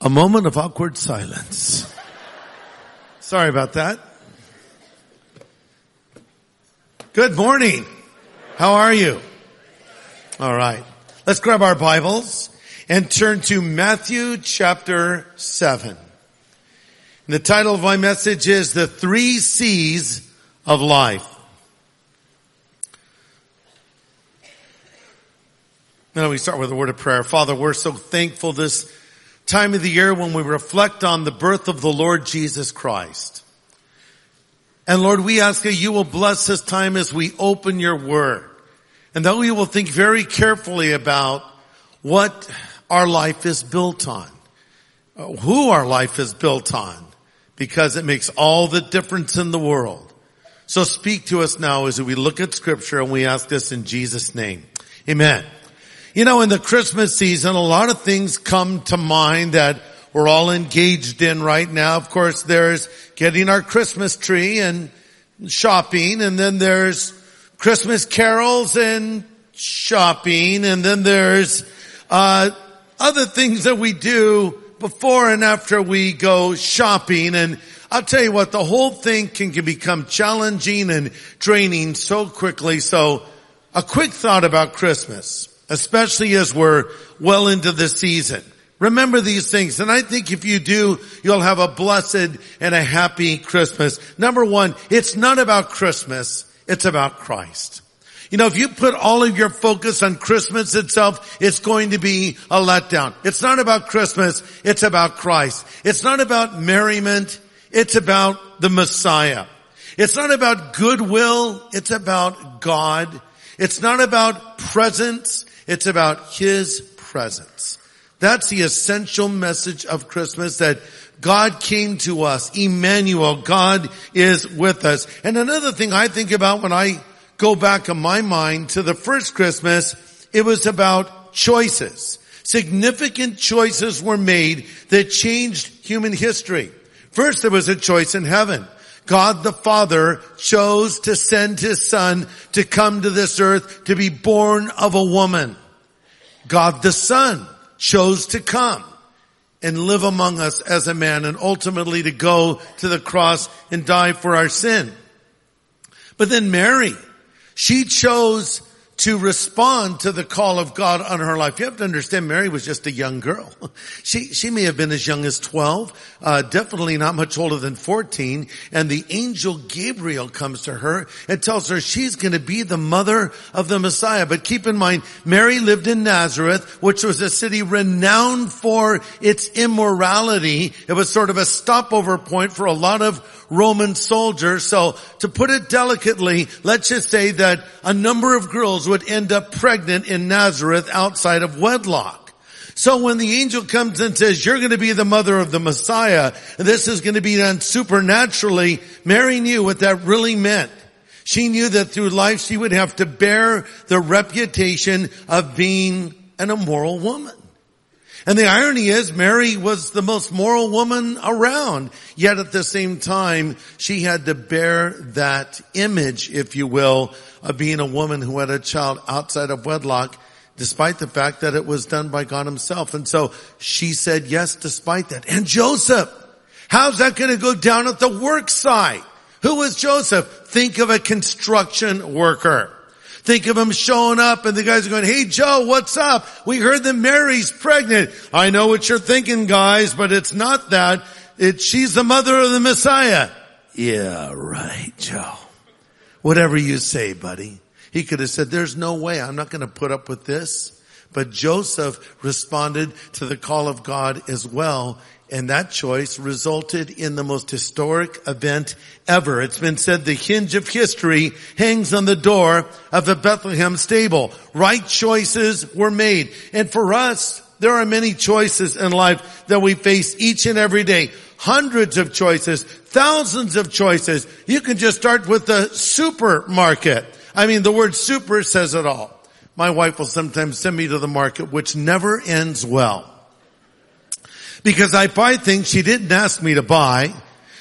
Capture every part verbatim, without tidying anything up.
A moment of awkward silence. Sorry about that. Good morning. How are you? All right. Let's grab our Bibles and turn to Matthew chapter seven. And the title of my message is The Three C's of Life. Now we start with a word of prayer. Father, we're so thankful this time of the year when we reflect on the birth of the Lord Jesus Christ. And Lord, we ask that you will bless this time as we open your word. And that we will think very carefully about what our life is built on. Who our life is built on. Because it makes all the difference in the world. So speak to us now as we look at Scripture, and we ask this in Jesus' name. Amen. You know, in the Christmas season, a lot of things come to mind that we're all engaged in right now. Of course, there's getting our Christmas tree and shopping, and then there's Christmas carols and shopping, and then there's uh other things that we do before and after we go shopping. And I'll tell you what, the whole thing can, can become challenging and draining so quickly. So a quick thought about Christmas, especially as we're well into the season. Remember these things, and I think if you do, you'll have a blessed and a happy Christmas. Number one, it's not about Christmas, it's about Christ. You know, if you put all of your focus on Christmas itself, it's going to be a letdown. It's not about Christmas, it's about Christ. It's not about merriment, it's about the Messiah. It's not about goodwill, it's about God. It's not about presents, it's about His presence. That's the essential message of Christmas, that God came to us. Emmanuel, God is with us. And another thing I think about when I go back in my mind to the first Christmas, it was about choices. Significant choices were made that changed human history. First, there was a choice in heaven. God the Father chose to send His Son to come to this earth to be born of a woman. God the Son chose to come and live among us as a man, and ultimately to go to the cross and die for our sin. But then Mary, she chose to respond to the call of God on her life. You have to understand, Mary was just a young girl. She, she may have been as young as twelve, uh, definitely not much older than fourteen. And the angel Gabriel comes to her and tells her she's going to be the mother of the Messiah. But keep in mind, Mary lived in Nazareth, which was a city renowned for its immorality. It was sort of a stopover point for a lot of Roman soldiers. So to put it delicately, let's just say that a number of girls would end up pregnant in Nazareth outside of wedlock. So when the angel comes and says, you're going to be the mother of the Messiah, and this is going to be done supernaturally, Mary knew what that really meant. She knew that through life she would have to bear the reputation of being an immoral woman. And the irony is, Mary was the most moral woman around. Yet at the same time, she had to bear that image, if you will, of being a woman who had a child outside of wedlock, despite the fact that it was done by God Himself. And so she said yes despite that. And Joseph, how's that going to go down at the work site? Who was Joseph? Think of a construction worker. Think of him showing up and the guys are going, hey Joe, what's up? We heard that Mary's pregnant. I know what you're thinking, guys, but it's not that. It's, she's the mother of the Messiah. Yeah, right, Joe. Whatever you say, buddy. He could have said, there's no way. I'm not going to put up with this. But Joseph responded to the call of God as well. And that choice resulted in the most historic event ever. It's been said the hinge of history hangs on the door of the Bethlehem stable. Right choices were made. And for us, there are many choices in life that we face each and every day. Hundreds of choices, thousands of choices. You can just start with the supermarket. I mean, the word super says it all. My wife will sometimes send me to the market, which never ends well. Because I buy things she didn't ask me to buy.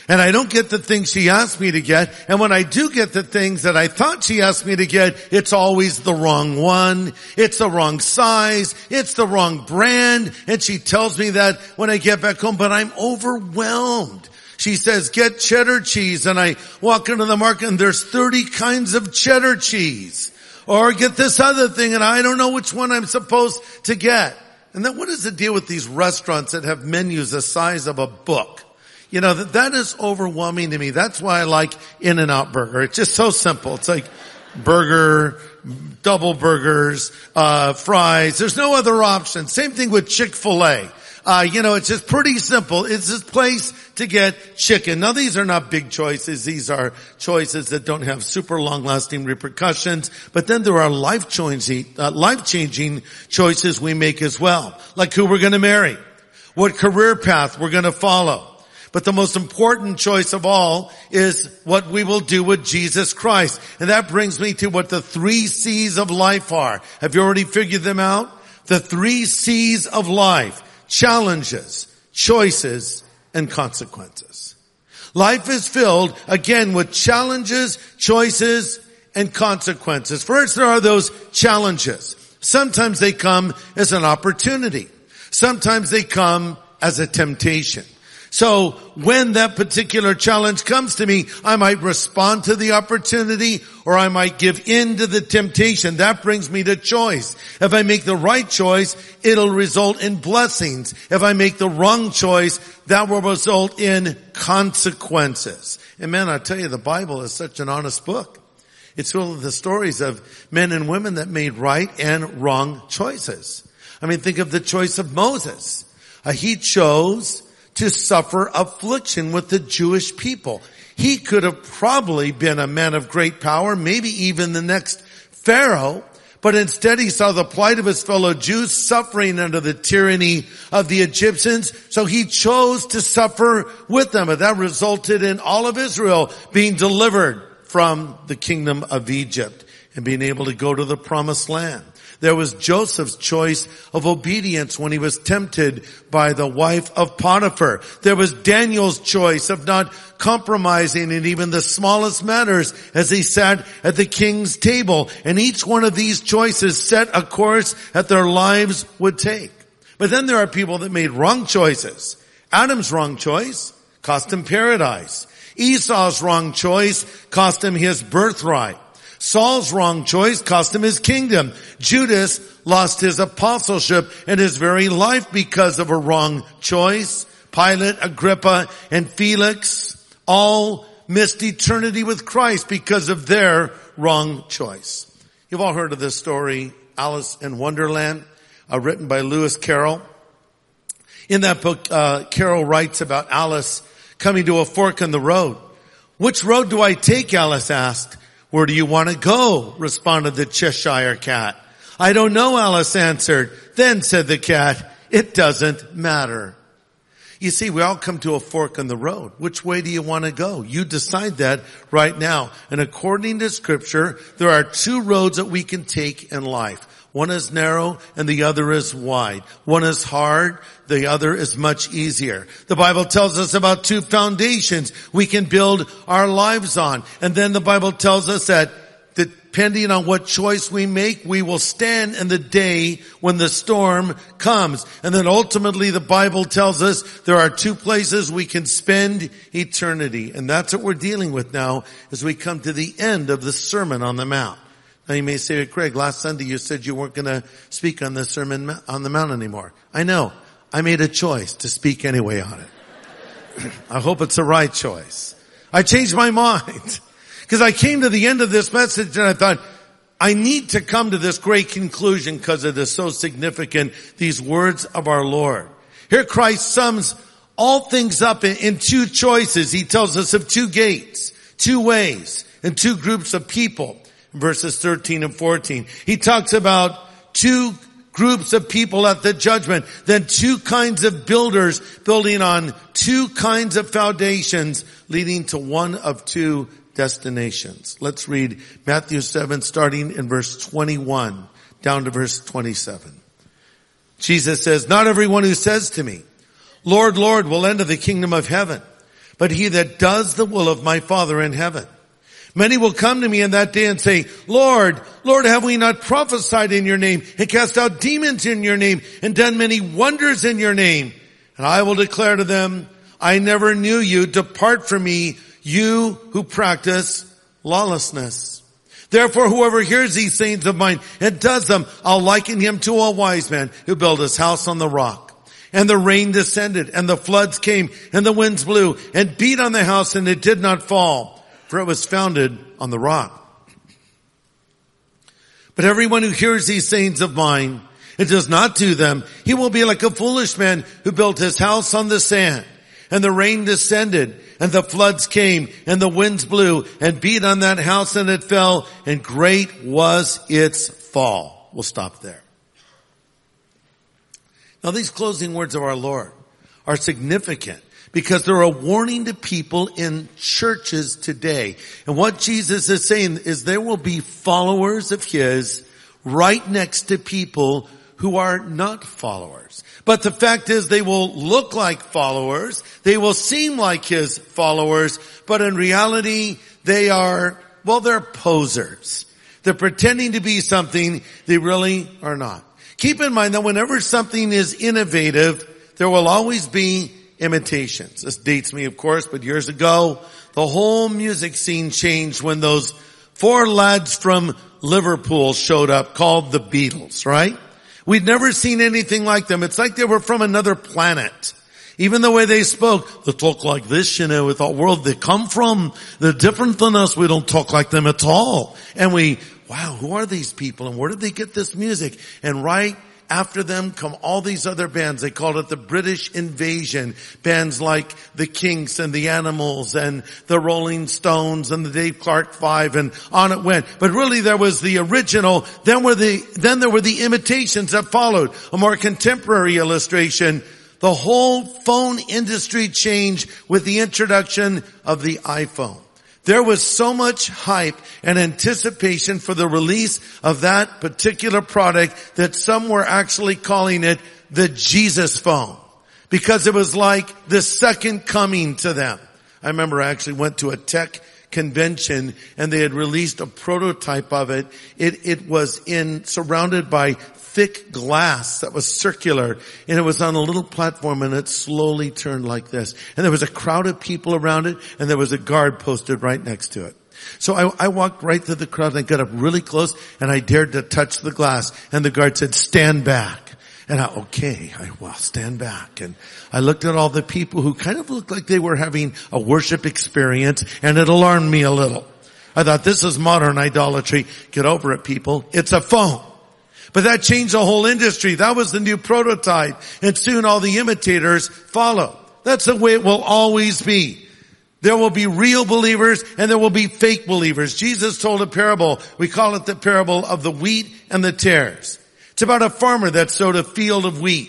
And I don't get the things she asked me to get. And when I do get the things that I thought she asked me to get, it's always the wrong one. It's the wrong size. It's the wrong brand. And she tells me that when I get back home, but I'm overwhelmed. She says, get cheddar cheese. And I walk into the market and there's thirty kinds of cheddar cheese. Or get this other thing and I don't know which one I'm supposed to get. And then what is the deal with these restaurants that have menus the size of a book? You know, that, that is overwhelming to me. That's why I like In-N-Out Burger. It's just so simple. It's like burger, double burgers, uh, fries. There's no other option. Same thing with Chick-fil-A. Uh, you know, it's just pretty simple. It's this place to get chicken. Now these are not big choices. These are choices that don't have super long-lasting repercussions. But then there are life-changing, uh, life-changing choices we make as well. Like who we're going to marry, what career path we're going to follow. But the most important choice of all is what we will do with Jesus Christ. And that brings me to what the three C's of life are. Have you already figured them out? The three C's of life: challenges, choices, and consequences. Life is filled, again, with challenges, choices, and consequences. First, there are those challenges. Sometimes they come as an opportunity. Sometimes they come as a temptation. So when that particular challenge comes to me, I might respond to the opportunity or I might give in to the temptation. That brings me to choice. If I make the right choice, it'll result in blessings. If I make the wrong choice, that will result in consequences. And man, I tell you, the Bible is such an honest book. It's full of the stories of men and women that made right and wrong choices. I mean, think of the choice of Moses. Uh, he chose to suffer affliction with the Jewish people. He could have probably been a man of great power, maybe even the next Pharaoh, but instead he saw the plight of his fellow Jews suffering under the tyranny of the Egyptians, so he chose to suffer with them, and that resulted in all of Israel being delivered from the kingdom of Egypt and being able to go to the promised land. There was Joseph's choice of obedience when he was tempted by the wife of Potiphar. There was Daniel's choice of not compromising in even the smallest matters as he sat at the king's table. And each one of these choices set a course that their lives would take. But then there are people that made wrong choices. Adam's wrong choice cost him paradise. Esau's wrong choice cost him his birthright. Saul's wrong choice cost him his kingdom. Judas lost his apostleship and his very life because of a wrong choice. Pilate, Agrippa, and Felix all missed eternity with Christ because of their wrong choice. You've all heard of this story, Alice in Wonderland, uh, written by Lewis Carroll. In that book, uh, Carroll writes about Alice coming to a fork in the road. Which road do I take? Alice asked. Where do you want to go? Responded the Cheshire cat. I don't know, Alice answered. Then said the cat, it doesn't matter. You see, we all come to a fork in the road. Which way do you want to go? You decide that right now. And according to Scripture, there are two roads that we can take in life. One is narrow and the other is wide. One is hard, the other is much easier. The Bible tells us about two foundations we can build our lives on. And then the Bible tells us that depending on what choice we make, we will stand in the day when the storm comes. And then ultimately the Bible tells us there are two places we can spend eternity. And that's what we're dealing with now as we come to the end of the Sermon on the Mount. Now you may say to Craig, last Sunday you said you weren't going to speak on the Sermon on the Mount anymore. I know. I made a choice to speak anyway on it. I hope it's the right choice. I changed my mind because I came to the end of this message and I thought, I need to come to this great conclusion because it is so significant, these words of our Lord. Here Christ sums all things up in, in two choices. He tells us of two gates, two ways, and two groups of people. Verses thirteen and fourteen. He talks about two groups of people at the judgment, then two kinds of builders building on two kinds of foundations leading to one of two destinations. Let's read Matthew seven starting in verse twenty-one down to verse twenty-seven. Jesus says, not everyone who says to me, Lord, Lord, will enter the kingdom of heaven, but he that does the will of my Father in heaven. Many will come to me in that day and say, Lord, Lord, have we not prophesied in your name and cast out demons in your name and done many wonders in your name? And I will declare to them, I never knew you. Depart from me, you who practice lawlessness. Therefore, whoever hears these sayings of mine and does them, I'll liken him to a wise man who built his house on the rock. And the rain descended, and the floods came, and the winds blew, and beat on the house, and it did not fall, for it was founded on the rock. But everyone who hears these sayings of mine and does not do them, he will be like a foolish man who built his house on the sand. And the rain descended, and the floods came, and the winds blew, and beat on that house, and it fell, and great was its fall. We'll stop there. Now these closing words of our Lord are significant because they're a warning to people in churches today. And what Jesus is saying is there will be followers of his right next to people who are not followers. But the fact is they will look like followers. They will seem like his followers. But in reality, they are, well, they're posers. They're pretending to be something they really are not. Keep in mind that whenever something is innovative, there will always be imitations. This dates me, of course, but years ago, the whole music scene changed when those four lads from Liverpool showed up called the Beatles, right? We'd never seen anything like them. It's like they were from another planet. Even the way they spoke, they talk like this, you know, with the world they come from. They're different than us. We don't talk like them at all. And we, wow, who are these people and where did they get this music? And right after them come all these other bands. They called it the British Invasion. Bands like the Kinks and the Animals and the Rolling Stones and the Dave Clark Five, and on it went. But really there was the original. Then were the, then there were the imitations that followed. A more contemporary illustration. The whole phone industry changed with the introduction of the iPhone. There was so much hype and anticipation for the release of that particular product that some were actually calling it the Jesus phone, because it was like the second coming to them. I remember I actually went to a tech convention and they had released a prototype of it. It, it was in, surrounded by thick glass that was circular, and it was on a little platform, and it slowly turned like this. And there was a crowd of people around it, and there was a guard posted right next to it. So I, I walked right through the crowd, and I got up really close, and I dared to touch the glass, and the guard said, stand back. And I, okay, I, well, stand back. And I looked at all the people who kind of looked like they were having a worship experience, and it alarmed me a little. I thought, this is modern idolatry. Get over it, people. It's a phone. But that changed the whole industry. That was the new prototype. And soon all the imitators followed. That's the way it will always be. There will be real believers and there will be fake believers. Jesus told a parable. We call it the parable of the wheat and the tares. It's about a farmer that sowed a field of wheat.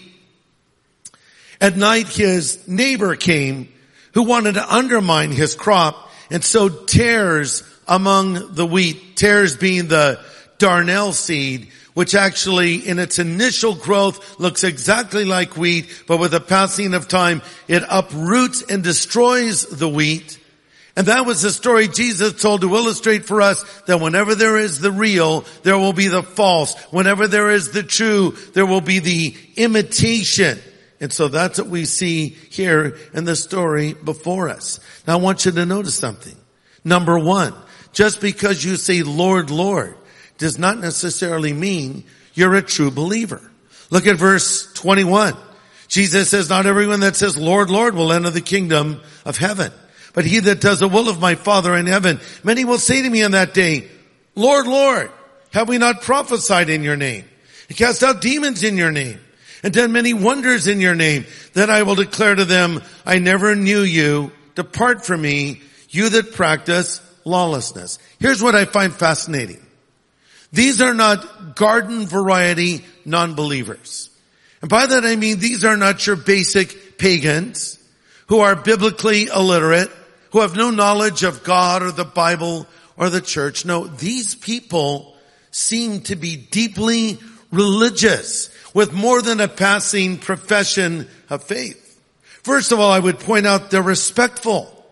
At night his neighbor came who wanted to undermine his crop and sowed tares among the wheat. Tares being the darnel seed, which actually in its initial growth looks exactly like wheat, but with the passing of time, it uproots and destroys the wheat. And that was the story Jesus told to illustrate for us that whenever there is the real, there will be the false. Whenever there is the true, there will be the imitation. And so that's what we see here in the story before us. Now I want you to notice something. Number one, just because you say, Lord, Lord, does not necessarily mean you're a true believer. Look at verse twenty-one. Jesus says, not everyone that says, Lord, Lord, will enter the kingdom of heaven, but he that does the will of my Father in heaven. Many will say to me on that day, Lord, Lord, have we not prophesied in your name, and cast out demons in your name, and done many wonders in your name? Then I will declare to them, I never knew you. Depart from me, you that practice lawlessness. Here's what I find fascinating. These are not garden variety non-believers. And by that I mean these are not your basic pagans who are biblically illiterate, who have no knowledge of God or the Bible or the church. No, these people seem to be deeply religious with more than a passing profession of faith. First of all, I would point out they're respectful.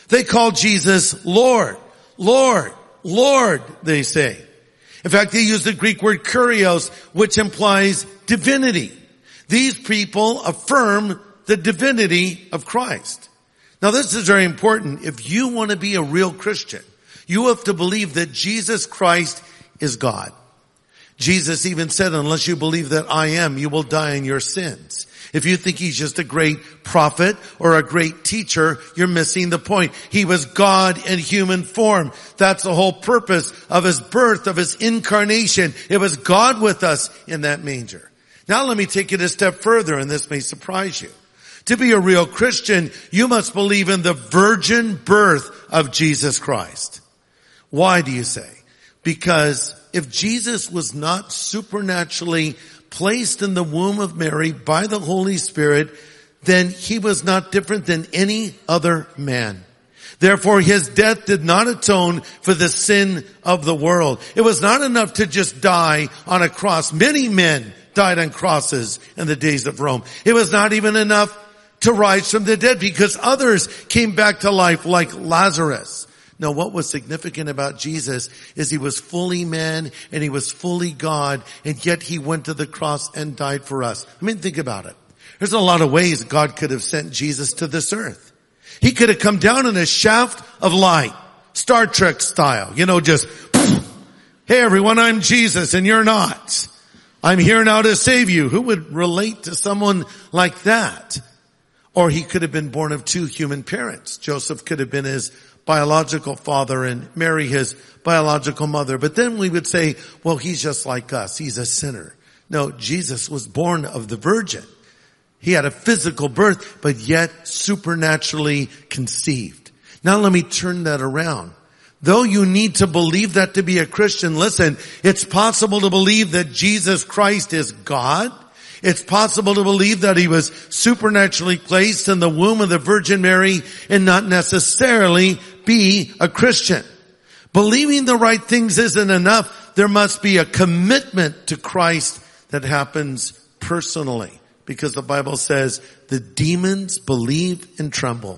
They call Jesus Lord, Lord, Lord, they say. In fact, they use the Greek word kurios, which implies divinity. These people affirm the divinity of Christ. Now this is very important. If you want to be a real Christian, you have to believe that Jesus Christ is God. Jesus even said, unless you believe that I am, you will die in your sins. If you think he's just a great prophet or a great teacher, you're missing the point. He was God in human form. That's the whole purpose of his birth, of his incarnation. It was God with us in that manger. Now let me take it a step further, and this may surprise you. To be a real Christian, you must believe in the virgin birth of Jesus Christ. Why do you say? Because if Jesus was not supernaturally placed in the womb of Mary by the Holy Spirit, then he was not different than any other man. Therefore, his death did not atone for the sin of the world. It was not enough to just die on a cross. Many men died on crosses in the days of Rome. It was not even enough to rise from the dead, because others came back to life like Lazarus. No, what was significant about Jesus is he was fully man and he was fully God, and yet he went to the cross and died for us. I mean, think about it. There's a lot of ways God could have sent Jesus to this earth. He could have come down in a shaft of light, Star Trek style, you know, just, hey everyone, I'm Jesus and you're not. I'm here now to save you. Who would relate to someone like that? Or he could have been born of two human parents. Joseph could have been his biological father and Mary his biological mother. But then we would say, well, he's just like us. He's a sinner. No, Jesus was born of the Virgin. He had a physical birth, but yet supernaturally conceived. Now let me turn that around. Though you need to believe that to be a Christian, listen, it's possible to believe that Jesus Christ is God. It's possible to believe that he was supernaturally placed in the womb of the Virgin Mary and not necessarily be a Christian. Believing the right things isn't enough. There must be a commitment to Christ that happens personally, because the Bible says the demons believe and tremble.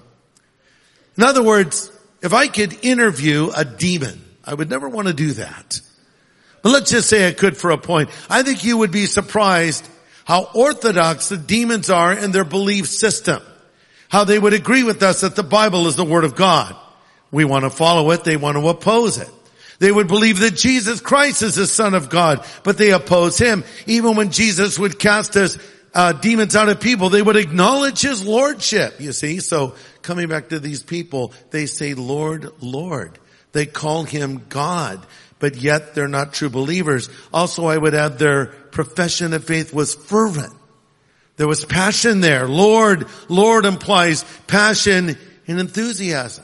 In other words, if I could interview a demon, I would never want to do that. But let's just say I could for a point. I think you would be surprised how orthodox the demons are in their belief system. How they would agree with us that the Bible is the Word of God. We want to follow it. They want to oppose it. They would believe that Jesus Christ is the Son of God, but they oppose him. Even when Jesus would cast his uh, demons out of people, they would acknowledge his lordship, you see. So coming back to these people, they say, Lord, Lord. They call him God, but yet they're not true believers. Also, I would add their profession of faith was fervent. There was passion there. Lord, Lord implies passion and enthusiasm.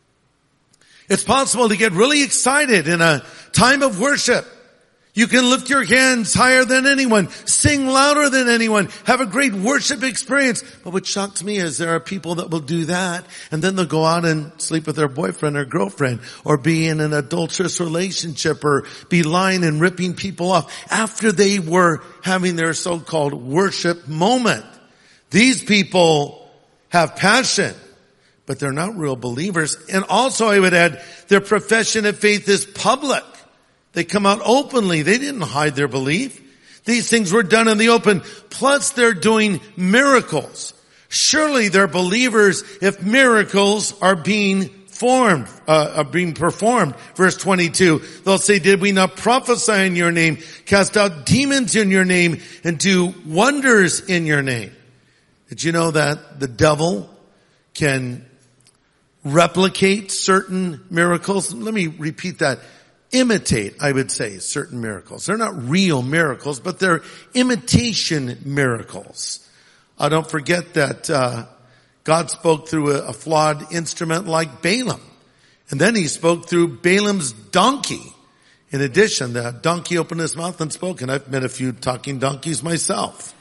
It's possible to get really excited in a time of worship. You can lift your hands higher than anyone, sing louder than anyone, have a great worship experience. But what shocks me is there are people that will do that, and then they'll go out and sleep with their boyfriend or girlfriend, or be in an adulterous relationship, or be lying and ripping people off after they were having their so-called worship moment. These people have passion, but they're not real believers. And also I would add, their profession of faith is public. They come out openly. They didn't hide their belief. These things were done in the open. Plus they're doing miracles. Surely they're believers if miracles are being formed, uh, are being performed. Verse twenty-two, they'll say, did we not prophesy in your name, cast out demons in your name, and do wonders in your name? Did you know that the devil can replicate certain miracles? Let me repeat that. Imitate, I would say, certain miracles. They're not real miracles, but they're imitation miracles. Uh, don't forget that uh, God spoke through a, a flawed instrument like Balaam. And then he spoke through Balaam's donkey. In addition, the donkey opened his mouth and spoke, and I've met a few talking donkeys myself.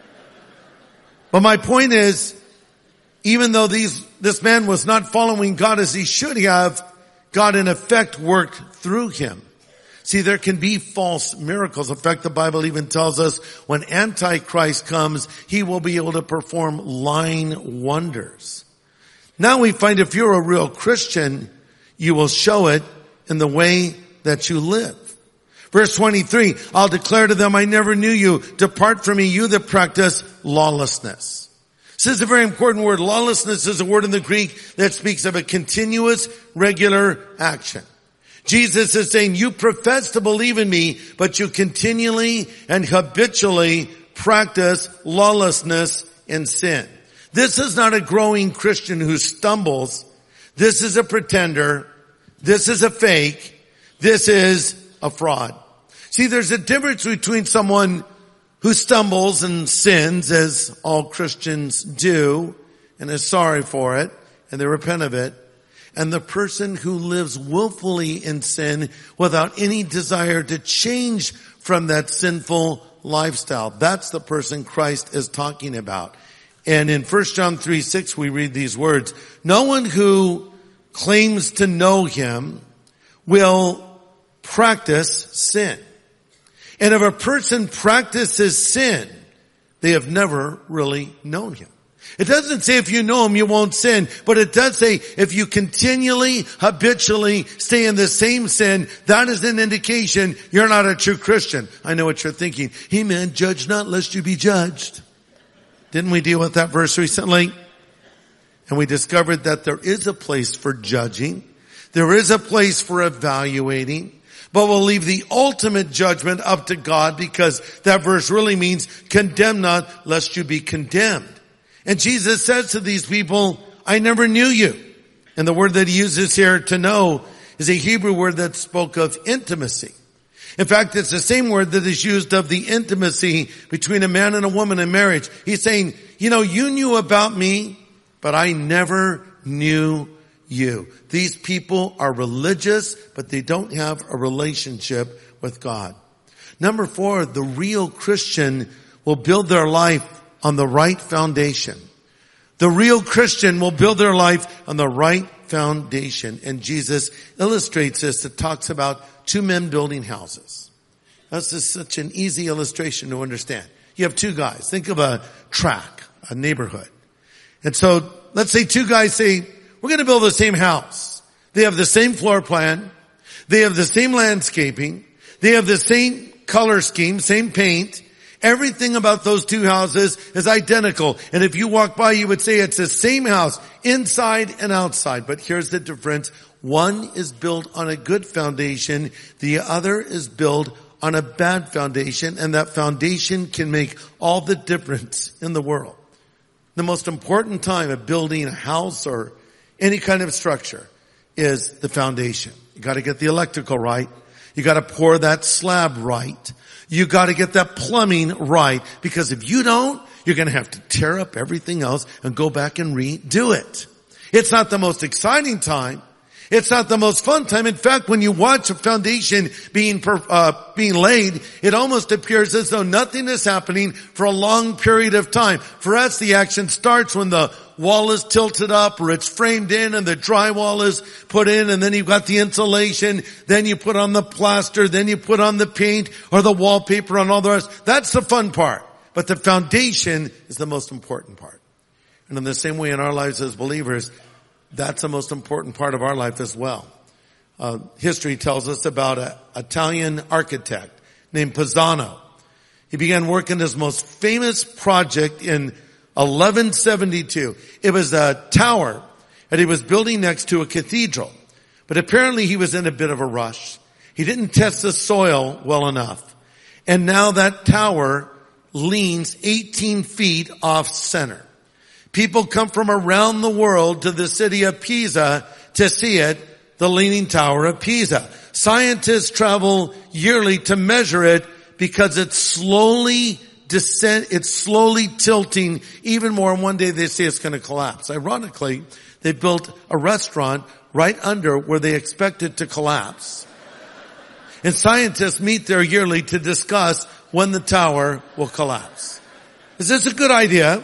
But my point is, even though these this man was not following God as he should have, God in effect worked through him. See, there can be false miracles. In fact, the Bible even tells us when Antichrist comes, he will be able to perform lying wonders. Now we find if you're a real Christian, you will show it in the way that you live. Verse twenty-three, I'll declare to them, I never knew you. Depart from me, you that practice lawlessness. This is a very important word. Lawlessness is a word in the Greek that speaks of a continuous, regular action. Jesus is saying, you profess to believe in me, but you continually and habitually practice lawlessness and sin. This is not a growing Christian who stumbles. This is a pretender. This is a fake. This is a fraud. See, there's a difference between someone who stumbles and sins, as all Christians do, and is sorry for it, and they repent of it, and the person who lives willfully in sin without any desire to change from that sinful lifestyle. That's the person Christ is talking about. And in First John three six we read these words, no one who claims to know him will practice sin. And if a person practices sin, they have never really known him. It doesn't say if you know him, you won't sin, but it does say if you continually, habitually stay in the same sin, that is an indication you're not a true Christian. I know what you're thinking. Hey man, judge not lest you be judged. Didn't we deal with that verse recently? And we discovered that there is a place for judging. There is a place for evaluating. But we'll leave the ultimate judgment up to God, because that verse really means condemn not lest you be condemned. And Jesus says to these people, I never knew you. And the word that he uses here, to know, is a Hebrew word that spoke of intimacy. In fact, it's the same word that is used of the intimacy between a man and a woman in marriage. He's saying, you know, you knew about me, but I never knew you. These people are religious, but they don't have a relationship with God. Number four, the real Christian will build their life on the right foundation. The real Christian will build their life on the right foundation. And Jesus illustrates this. It talks about two men building houses. That's just such an easy illustration to understand. You have two guys. Think of a track, a neighborhood. And so let's say two guys say, we're going to build the same house. They have the same floor plan. They have the same landscaping. They have the same color scheme, same paint. Everything about those two houses is identical. And if you walk by, you would say it's the same house, inside and outside. But here's the difference. One is built on a good foundation. The other is built on a bad foundation. And that foundation can make all the difference in the world. The most important time of building a house or any kind of structure is the foundation. You got to get the electrical right. You got to pour that slab right. You got to get that plumbing right, because if you don't, you're going to have to tear up everything else and go back and redo it. It's not the most exciting time. It's not the most fun time. In fact, when you watch a foundation being uh, being laid, it almost appears as though nothing is happening for a long period of time. For us, the action starts when the wall is tilted up or it's framed in and the drywall is put in, and then you've got the insulation, then you put on the plaster, then you put on the paint or the wallpaper and all the rest. That's the fun part. But the foundation is the most important part. And in the same way in our lives as believers, that's the most important part of our life as well. Uh, history tells us about an Italian architect named Pisano. He began working his most famous project in eleven seventy-two. It was a tower that he was building next to a cathedral. But apparently he was in a bit of a rush. He didn't test the soil well enough. And now that tower leans eighteen feet off center. People come from around the world to the city of Pisa to see it, the Leaning Tower of Pisa. Scientists travel yearly to measure it because it's slowly descent, it's slowly tilting even more. And one day they say it's going to collapse. Ironically, they built a restaurant right under where they expect it to collapse. And scientists meet there yearly to discuss when the tower will collapse. Is this a good idea?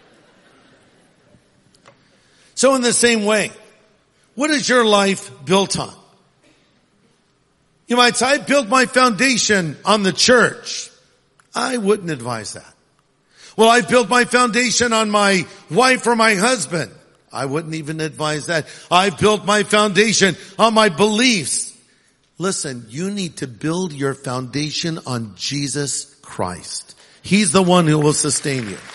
So in the same way, what is your life built on? You might say, I built my foundation on the church. I wouldn't advise that. Well, I built my foundation on my wife or my husband. I wouldn't even advise that. I've built my foundation on my beliefs. Listen, you need to build your foundation on Jesus Christ. He's the one who will sustain you.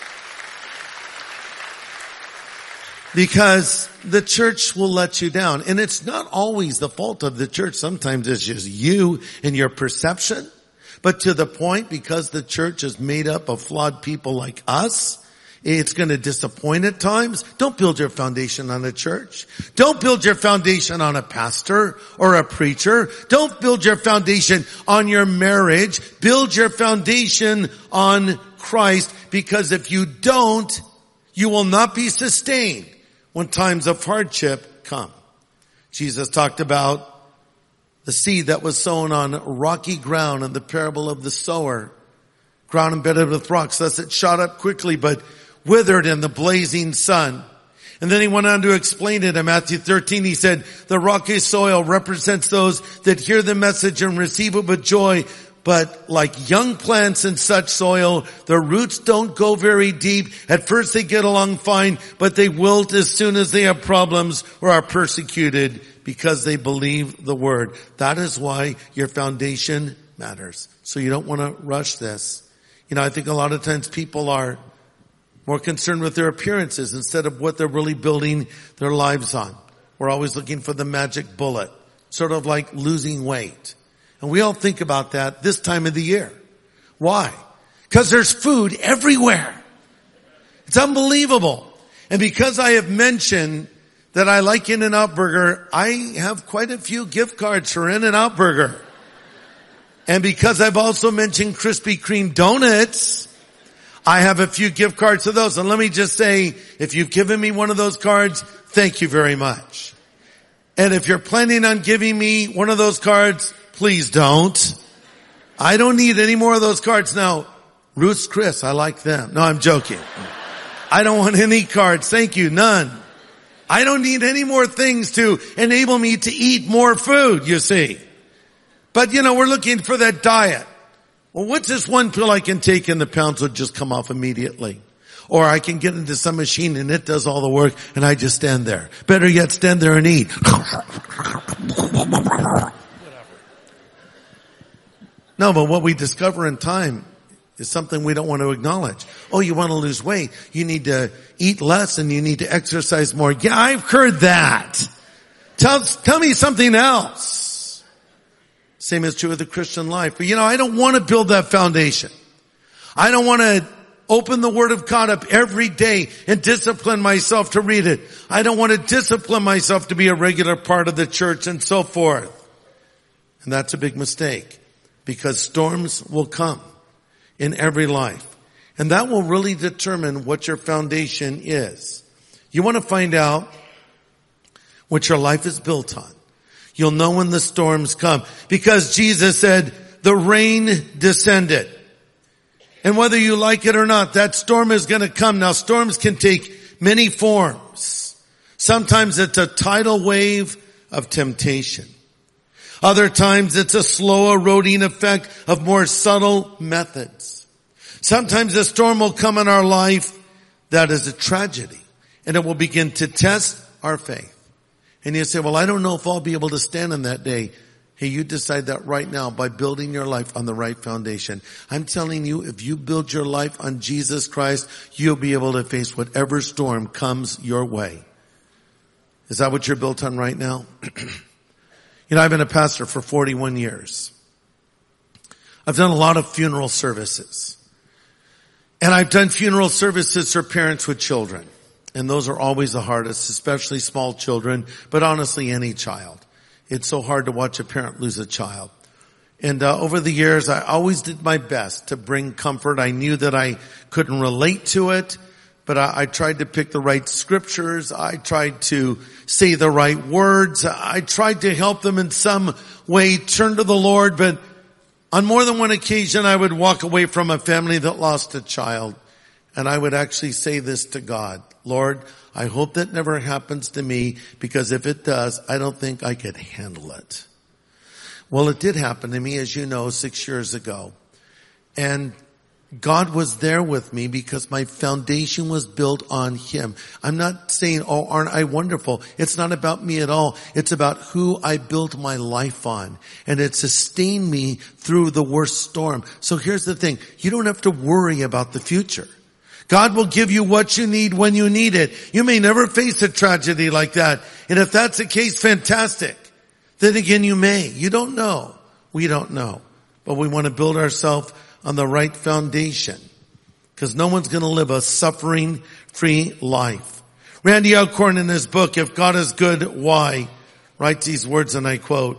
Because the church will let you down. And it's not always the fault of the church. Sometimes it's just you and your perception. But to the point, because the church is made up of flawed people like us, it's going to disappoint at times. Don't build your foundation on a church. Don't build your foundation on a pastor or a preacher. Don't build your foundation on your marriage. Build your foundation on Christ, because if you don't, you will not be sustained when times of hardship come. Jesus talked about the seed that was sown on rocky ground in the parable of the sower. Ground embedded with rocks, thus it shot up quickly, but withered in the blazing sun. And then he went on to explain it in Matthew thirteen. He said, the rocky soil represents those that hear the message and receive it with joy. But like young plants in such soil, their roots don't go very deep. At first they get along fine, but they wilt as soon as they have problems or are persecuted because they believe the word. That is why your foundation matters. So you don't want to rush this. You know, I think a lot of times people are more concerned with their appearances instead of what they're really building their lives on. We're always looking for the magic bullet, sort of like losing weight. And we all think about that this time of the year. Why? Because there's food everywhere. It's unbelievable. And because I have mentioned that I like In-N-Out Burger, I have quite a few gift cards for In-N-Out Burger. And because I've also mentioned Krispy Kreme donuts, I have a few gift cards to those. And let me just say, if you've given me one of those cards, thank you very much. And if you're planning on giving me one of those cards, please don't. I don't need any more of those cards now. Ruth's Chris, I like them. No, I'm joking. I don't want any cards. Thank you. None. I don't need any more things to enable me to eat more food, you see. But, you know, we're looking for that diet. Well, what's this one pill I can take and the pounds will just come off immediately? Or I can get into some machine and it does all the work and I just stand there. Better yet, stand there and eat. No, but what we discover in time is something we don't want to acknowledge. Oh, you want to lose weight? You need to eat less and you need to exercise more. Yeah, I've heard that. Tell, tell me something else. Same is true with the Christian life. But you know, I don't want to build that foundation. I don't want to open the Word of God up every day and discipline myself to read it. I don't want to discipline myself to be a regular part of the church and so forth. And that's a big mistake. Because storms will come in every life. And that will really determine what your foundation is. You want to find out what your life is built on. You'll know when the storms come. Because Jesus said, the rain descended. And whether you like it or not, that storm is going to come. Now, storms can take many forms. Sometimes it's a tidal wave of temptation. Other times it's a slow eroding effect of more subtle methods. Sometimes a storm will come in our life that is a tragedy, and it will begin to test our faith. And you say, well, I don't know if I'll be able to stand on that day. Hey, you decide that right now by building your life on the right foundation. I'm telling you, if you build your life on Jesus Christ, you'll be able to face whatever storm comes your way. Is that what you're built on right now? You know, I've been a pastor for forty-one years. I've done a lot of funeral services. And I've done funeral services for parents with children. And those are always the hardest, especially small children, but honestly any child. It's so hard to watch a parent lose a child. And uh, over the years, I always did my best to bring comfort. I knew that I couldn't relate to it, but I, I tried to pick the right scriptures. I tried to say the right words. I tried to help them in some way turn to the Lord. But on more than one occasion, I would walk away from a family that lost a child. And I would actually say this to God, Lord, I hope that never happens to me, because if it does, I don't think I could handle it. Well, it did happen to me, as you know, six years ago. And God was there with me because my foundation was built on him. I'm not saying, oh, aren't I wonderful? It's not about me at all. It's about who I built my life on. And it sustained me through the worst storm. So here's the thing. You don't have to worry about the future. God will give you what you need when you need it. You may never face a tragedy like that. And if that's the case, fantastic. Then again, you may. You don't know. We don't know. But we want to build ourselves on the right foundation, because no one's going to live a suffering-free life. Randy Alcorn, in his book, If God is Good, Why?, writes these words, and I quote,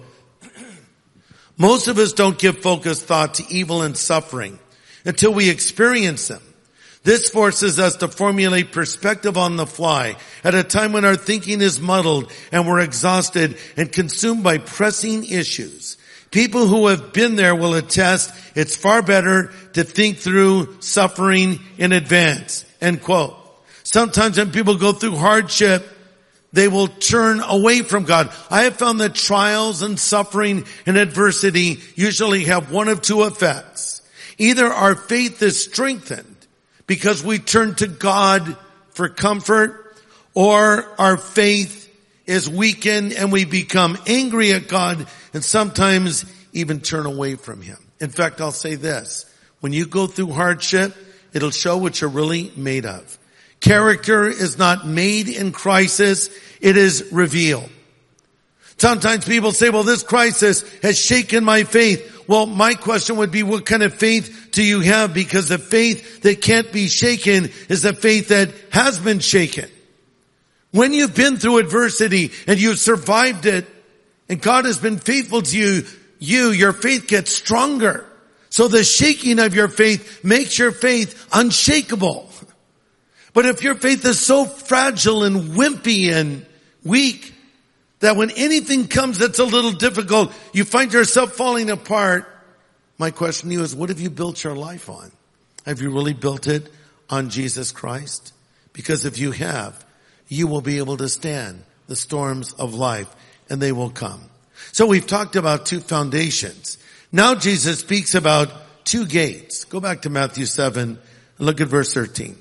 most of us don't give focused thought to evil and suffering until we experience them. This forces us to formulate perspective on the fly at a time when our thinking is muddled and we're exhausted and consumed by pressing issues. People who have been there will attest it's far better to think through suffering in advance. End quote. Sometimes when people go through hardship, they will turn away from God. I have found that trials and suffering and adversity usually have one of two effects. Either our faith is strengthened because we turn to God for comfort, or our faith is weakened and we become angry at God and sometimes even turn away from him. In fact, I'll say this. When you go through hardship, it'll show what you're really made of. Character is not made in crisis, it is revealed. Sometimes people say, well, this crisis has shaken my faith. Well, my question would be, what kind of faith do you have? Because the faith that can't be shaken is the faith that has been shaken. When you've been through adversity and you've survived it and God has been faithful to you, you, your faith gets stronger. So the shaking of your faith makes your faith unshakable. But if your faith is so fragile and wimpy and weak that when anything comes that's a little difficult, you find yourself falling apart, my question to you is, what have you built your life on? Have you really built it on Jesus Christ? Because if you have, you will be able to stand the storms of life, and they will come. So we've talked about two foundations. Now Jesus speaks about two gates. Go back to Matthew seven and look at verse thirteen.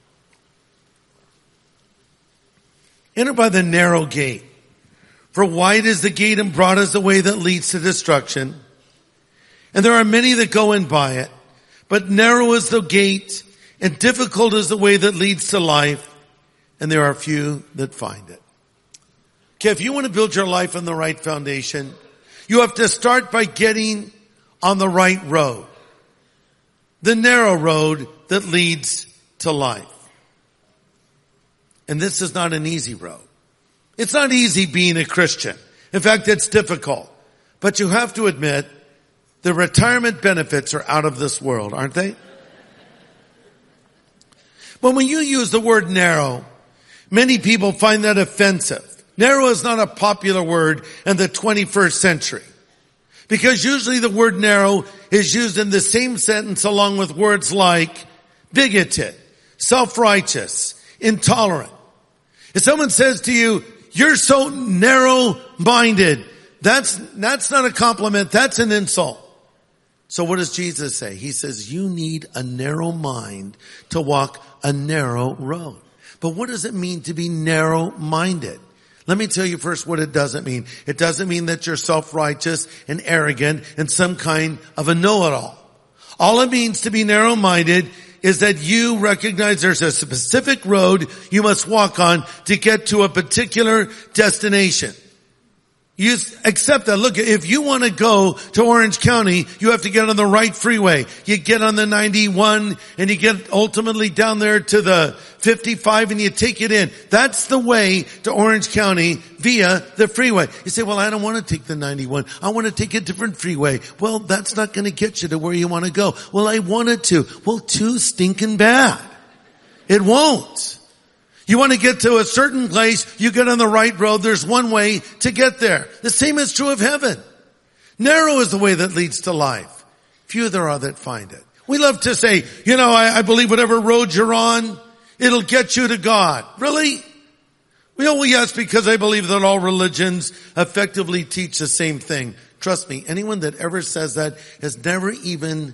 Enter by the narrow gate, for wide is the gate and broad is the way that leads to destruction, and there are many that go in by it. But narrow is the gate and difficult is the way that leads to life, and there are few that find it. Okay, if you want to build your life on the right foundation, you have to start by getting on the right road. The narrow road that leads to life. And this is not an easy road. It's not easy being a Christian. In fact, it's difficult. But you have to admit, the retirement benefits are out of this world, aren't they? But when you use the word narrow, many people find that offensive. Narrow is not a popular word in the twenty-first century. Because usually the word narrow is used in the same sentence along with words like bigoted, self-righteous, intolerant. If someone says to you, you're so narrow-minded, that's, that's not a compliment, that's an insult. So what does Jesus say? He says, you need a narrow mind to walk a narrow road. But what does it mean to be narrow-minded? Let me tell you first what it doesn't mean. It doesn't mean that you're self-righteous and arrogant and some kind of a know-it-all. All it means to be narrow-minded is that you recognize there's a specific road you must walk on to get to a particular destination. You accept that. Look, if you want to go to Orange County, you have to get on the right freeway. You get on the ninety-one and you get ultimately down there to the fifty-five and you take it in. That's the way to Orange County via the freeway. You say, well, I don't want to take the ninety-one. I want to take a different freeway. Well, that's not going to get you to where you want to go. Well, I wanted to. Well, too stinking bad. It won't. You want to get to a certain place, you get on the right road, there's one way to get there. The same is true of heaven. Narrow is the way that leads to life. Few there are that find it. We love to say, you know, I, I believe whatever road you're on, it'll get you to God. Really? Well, yes, because I believe that all religions effectively teach the same thing. Trust me, anyone that ever says that has never even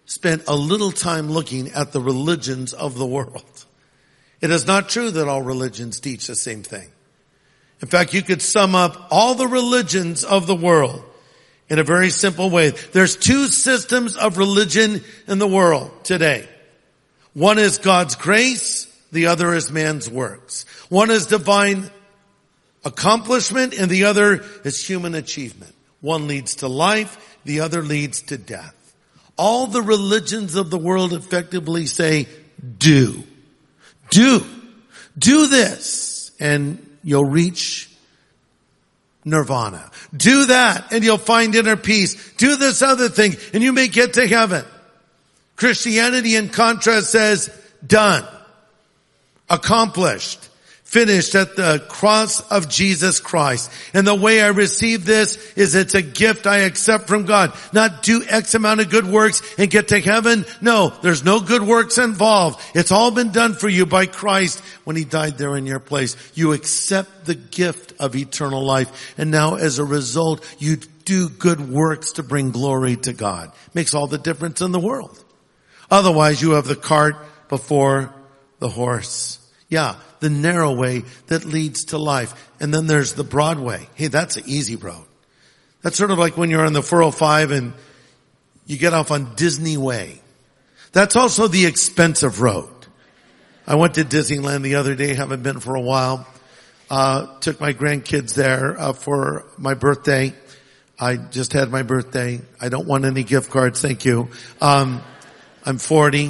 spent a little time looking at the religions of the world. It is not true that all religions teach the same thing. In fact, you could sum up all the religions of the world in a very simple way. There's two systems of religion in the world today. One is God's grace, the other is man's works. One is divine accomplishment and the other is human achievement. One leads to life, the other leads to death. All the religions of the world effectively say, do, do, do this, and you'll reach nirvana. Do that, and you'll find inner peace. Do this other thing, and you may get to heaven. Christianity, in contrast, says, done, accomplished, finished at the cross of Jesus Christ. And the way I receive this is it's a gift I accept from God. Not do X amount of good works and get to heaven. No, there's no good works involved. It's all been done for you by Christ when He died there in your place. You accept the gift of eternal life. And now as a result, you do good works to bring glory to God. Makes all the difference in the world. Otherwise, you have the cart before the horse. Yeah, the narrow way that leads to life. And then there's the broad way. Hey, that's an easy road. That's sort of like when you're on the four oh five and you get off on Disney Way. That's also the expensive road. I went to Disneyland the other day, haven't been for a while. Uh, took my grandkids there uh, for my birthday. I just had my birthday. I don't want any gift cards, thank you. Um, I'm forty.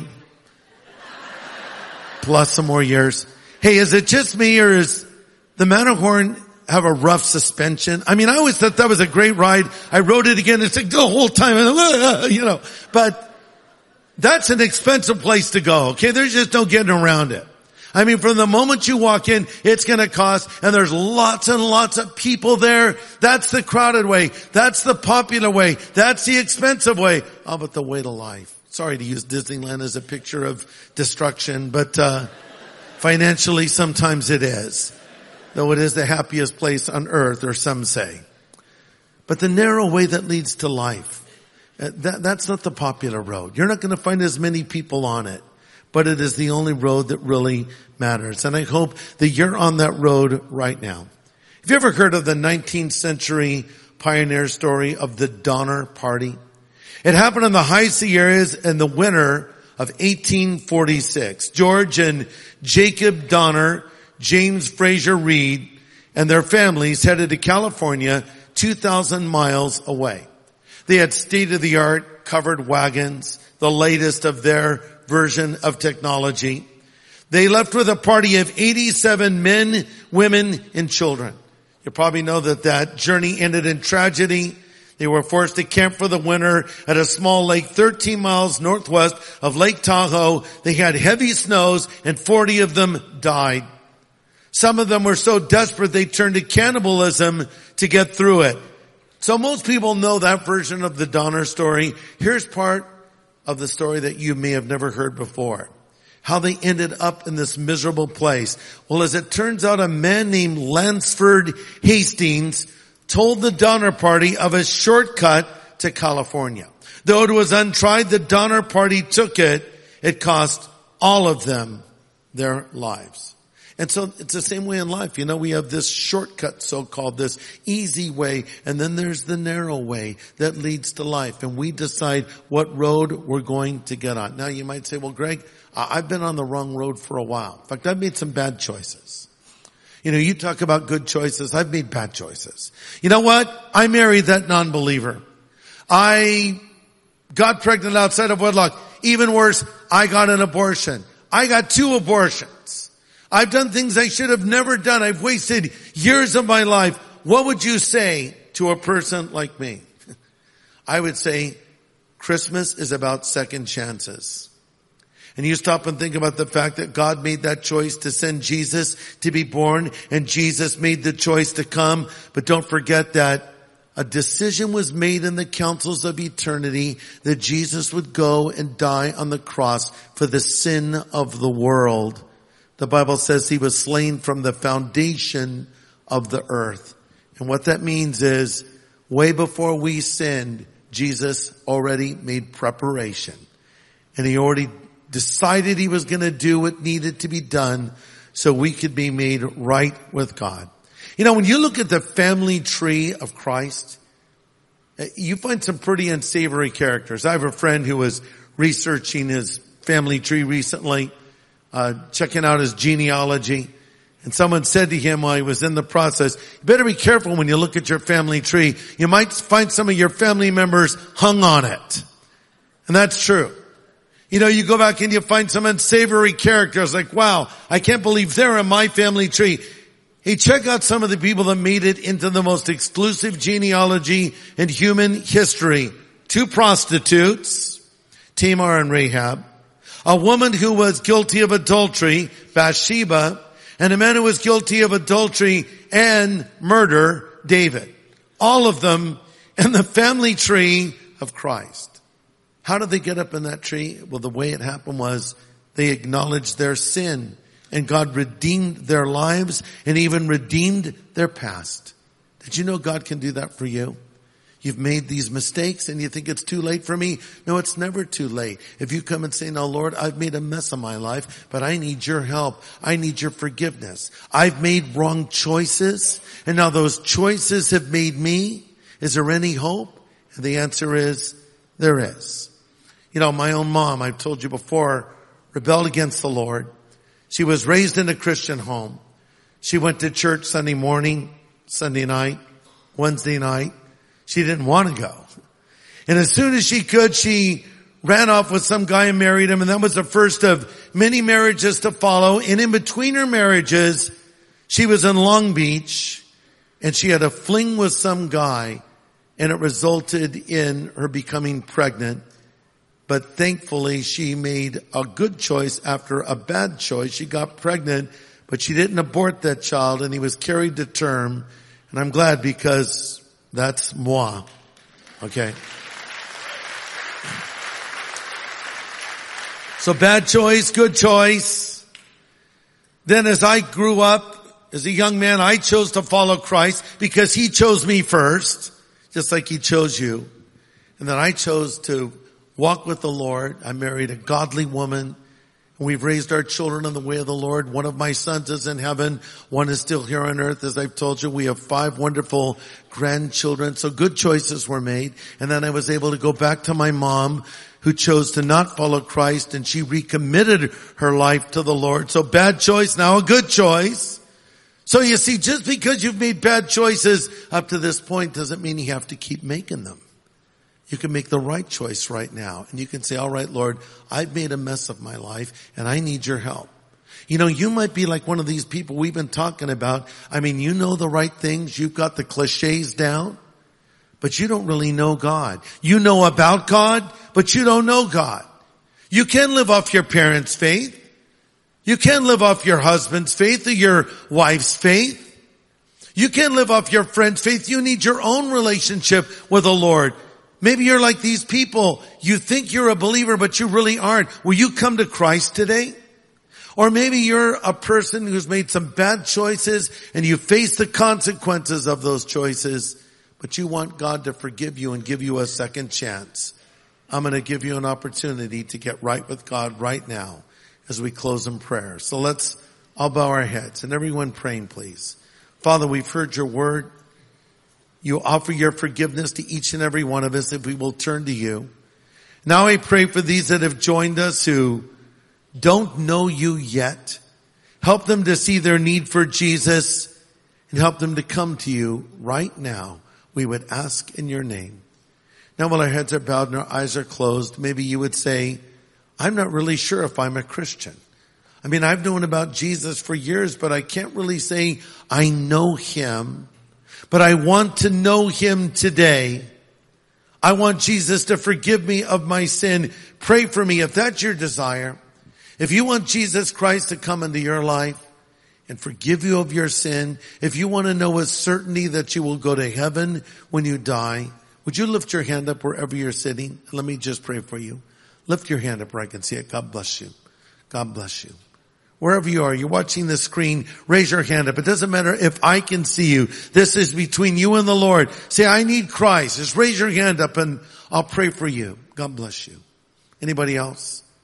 Plus some more years. Hey, is it just me or is the Matterhorn have a rough suspension? I mean, I always thought that was a great ride. I rode it again. It's like the whole time, you know, but that's an expensive place to go. Okay. There's just no getting around it. I mean, from the moment you walk in, it's going to cost, and there's lots and lots of people there. That's the crowded way. That's the popular way. That's the expensive way. Oh, but the way to life. Sorry to use Disneyland as a picture of destruction, but uh financially sometimes it is. Though it is the happiest place on earth, or some say. But the narrow way that leads to life, that, that's not the popular road. You're not going to find as many people on it, but it is the only road that really matters. And I hope that you're on that road right now. Have you ever heard of the nineteenth century pioneer story of the Donner Party? It happened in the high Sierras in the winter of eighteen forty-six. George and Jacob Donner, James Fraser Reed, and their families headed to California, two thousand miles away. They had state-of-the-art covered wagons, the latest of their version of technology. They left with a party of eighty-seven men, women, and children. You probably know that that journey ended in tragedy. They were forced to camp for the winter at a small lake thirteen miles northwest of Lake Tahoe. They had heavy snows and forty of them died. Some of them were so desperate they turned to cannibalism to get through it. So most people know that version of the Donner story. Here's part of the story that you may have never heard before. How they ended up in this miserable place. Well, as it turns out, a man named Lansford Hastings told the Donner Party of a shortcut to California. Though it was untried, the Donner Party took it. It cost all of them their lives. And so it's the same way in life. You know, we have this shortcut, so-called, this easy way, and then there's the narrow way that leads to life. And we decide what road we're going to get on. Now you might say, well, Greg, I've been on the wrong road for a while. In fact, I've made some bad choices. You know, you talk about good choices. I've made bad choices. You know what? I married that non-believer. I got pregnant outside of wedlock. Even worse, I got an abortion. I got two abortions. I've done things I should have never done. I've wasted years of my life. What would you say to a person like me? I would say Christmas is about second chances. And you stop and think about the fact that God made that choice to send Jesus to be born, and Jesus made the choice to come. But don't forget that a decision was made in the councils of eternity that Jesus would go and die on the cross for the sin of the world. The Bible says He was slain from the foundation of the earth. And what that means is, way before we sinned, Jesus already made preparation. And he already decided he was going to do what needed to be done so we could be made right with God. You know, when you look at the family tree of Christ, you find some pretty unsavory characters. I have a friend who was researching his family tree recently, uh, checking out his genealogy. And someone said to him while he was in the process, you better be careful when you look at your family tree. You might find some of your family members hung on it. And that's true. You know, you go back and you find some unsavory characters like, wow, I can't believe they're in my family tree. Hey, check out some of the people that made it into the most exclusive genealogy in human history. Two prostitutes, Tamar and Rahab. A woman who was guilty of adultery, Bathsheba. And a man who was guilty of adultery and murder, David. All of them in the family tree of Christ. How did they get up in that tree? Well, the way it happened was they acknowledged their sin. And God redeemed their lives and even redeemed their past. Did you know God can do that for you? You've made these mistakes and you think it's too late for me. No, it's never too late. If you come and say, now Lord, I've made a mess of my life, but I need your help. I need your forgiveness. I've made wrong choices and now those choices have made me. Is there any hope? And the answer is, there is. You know, my own mom, I've told you before, rebelled against the Lord. She was raised in a Christian home. She went to church Sunday morning, Sunday night, Wednesday night. She didn't want to go. And as soon as she could, she ran off with some guy and married him. And that was the first of many marriages to follow. And in between her marriages, she was in Long Beach and she had a fling with some guy and it resulted in her becoming pregnant. But thankfully she made a good choice after a bad choice. She got pregnant, but she didn't abort that child and he was carried to term. And I'm glad because that's moi. Okay. So bad choice, good choice. Then as I grew up, as a young man, I chose to follow Christ because he chose me first, just like he chose you. And then I chose to walk with the Lord. I married a godly woman. We've raised our children in the way of the Lord. One of my sons is in heaven. One is still here on earth. As I've told you, we have five wonderful grandchildren. So good choices were made. And then I was able to go back to my mom who chose to not follow Christ and she recommitted her life to the Lord. So bad choice, now a good choice. So you see, just because you've made bad choices up to this point doesn't mean you have to keep making them. You can make the right choice right now. And you can say, all right, Lord, I've made a mess of my life and I need your help. You know, you might be like one of these people we've been talking about. I mean, you know the right things. You've got the cliches down, but you don't really know God. You know about God, but you don't know God. You can live off your parents' faith. You can live off your husband's faith or your wife's faith. You can live off your friend's faith. You need your own relationship with the Lord. Maybe you're like these people. You think you're a believer, but you really aren't. Will you come to Christ today? Or maybe you're a person who's made some bad choices and you face the consequences of those choices, but you want God to forgive you and give you a second chance. I'm going to give you an opportunity to get right with God right now as we close in prayer. So let's all bow our heads and everyone praying, please. Father, we've heard your word. You offer your forgiveness to each and every one of us if we will turn to you. Now I pray for these that have joined us who don't know you yet. Help them to see their need for Jesus and help them to come to you right now. We would ask in your name. Now while our heads are bowed and our eyes are closed, maybe you would say, I'm not really sure if I'm a Christian. I mean, I've known about Jesus for years, but I can't really say I know him. But I want to know him today. I want Jesus to forgive me of my sin. Pray for me if that's your desire. If you want Jesus Christ to come into your life and forgive you of your sin, if you want to know with certainty that you will go to heaven when you die, would you lift your hand up wherever you're sitting? Let me just pray for you. Lift your hand up where I can see it. God bless you. God bless you. Wherever you are, you're watching the screen, raise your hand up. It doesn't matter if I can see you. This is between you and the Lord. Say, I need Christ. Just raise your hand up and I'll pray for you. God bless you. Anybody else?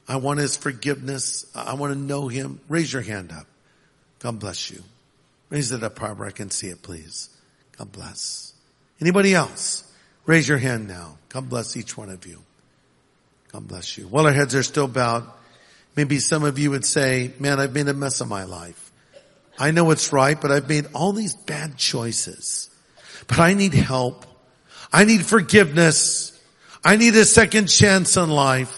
I want his forgiveness. I want to know him. Raise your hand up. God bless you. Raise it up, Barbara. I can see it, please. God bless. Anybody else? Raise your hand now. God bless each one of you. God bless you. While our heads are still bowed, maybe some of you would say, man, I've made a mess of my life. I know it's right, but I've made all these bad choices. But I need help. I need forgiveness. I need a second chance in life.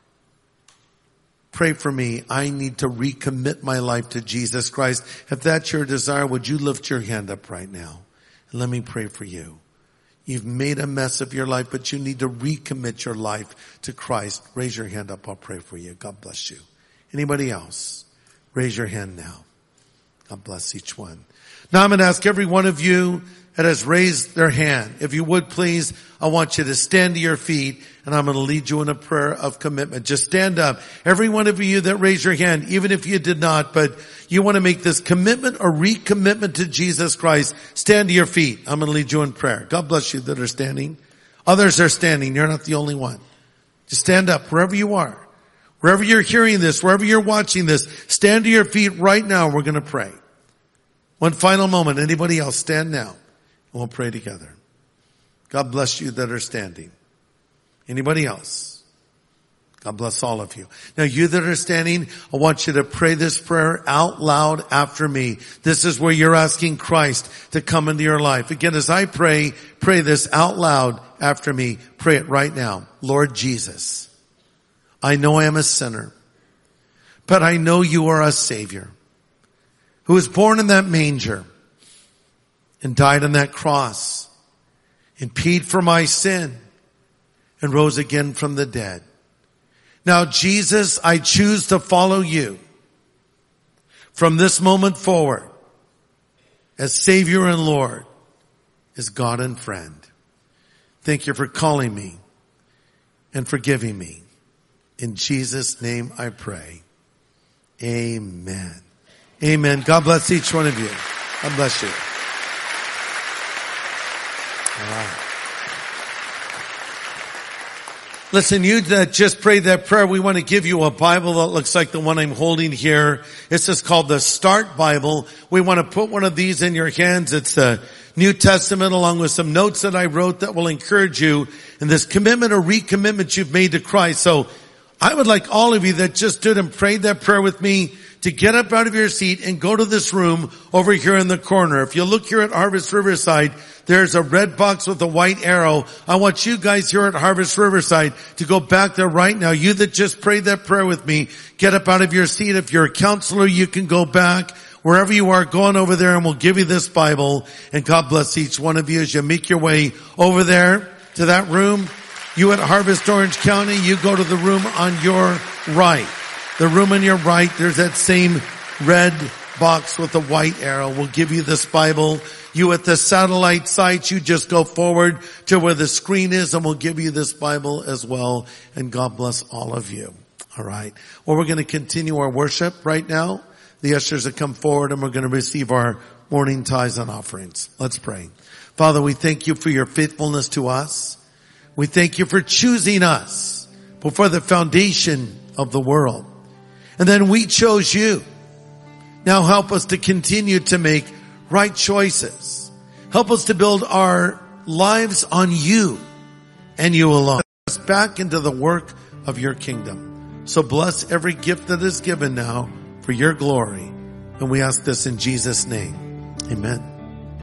Pray for me. I need to recommit my life to Jesus Christ. If that's your desire, would you lift your hand up right now? And let me pray for you. You've made a mess of your life, but you need to recommit your life to Christ. Raise your hand up. I'll pray for you. God bless you. Anybody else? Raise your hand now. God bless each one. Now I'm going to ask every one of you that has raised their hand, if you would please, I want you to stand to your feet and I'm going to lead you in a prayer of commitment. Just stand up. Every one of you that raised your hand, even if you did not, but you want to make this commitment or recommitment to Jesus Christ, stand to your feet. I'm going to lead you in prayer. God bless you that are standing. Others are standing. You're not the only one. Just stand up wherever you are. Wherever you're hearing this, wherever you're watching this, stand to your feet right now. We're going to pray. One final moment. Anybody else? Stand now. We'll pray together. God bless you that are standing. Anybody else? God bless all of you. Now you that are standing, I want you to pray this prayer out loud after me. This is where you're asking Christ to come into your life. Again, as I pray, pray this out loud after me. Pray it right now. Lord Jesus, I know I am a sinner, but I know you are a Savior who was born in that manger and died on that cross and paid for my sin and rose again from the dead. Now, Jesus, I choose to follow you from this moment forward as Savior and Lord, as God and friend. Thank you for calling me and forgiving me. In Jesus' name I pray. Amen. Amen. God bless each one of you. God bless you. All right. Listen, you that just prayed that prayer, we want to give you a Bible that looks like the one I'm holding here. This is called the Start Bible. We want to put one of these in your hands. It's the New Testament along with some notes that I wrote that will encourage you in this commitment or recommitment you've made to Christ. So I would like all of you that just stood and prayed that prayer with me to get up out of your seat and go to this room over here in the corner. If you look here at Harvest Riverside, there's a red box with a white arrow. I want you guys here at Harvest Riverside to go back there right now. You that just prayed that prayer with me, get up out of your seat. If you're a counselor, you can go back. Wherever you are, go on over there and we'll give you this Bible. And God bless each one of you as you make your way over there to that room. You at Harvest Orange County, you go to the room on your right. The room on your right, there's that same red box with the white arrow. We'll give you this Bible. You at the satellite sites, you just go forward to where the screen is and we'll give you this Bible as well. And God bless all of you. All right. Well, we're going to continue our worship right now. The ushers have come forward and we're going to receive our morning tithes and offerings. Let's pray. Father, we thank you for your faithfulness to us. We thank you for choosing us before the foundation of the world. And then we chose you. Now help us to continue to make right choices. Help us to build our lives on you and you alone. Us back into the work of your kingdom. So bless every gift that is given now for your glory. And we ask this in Jesus' name. Amen.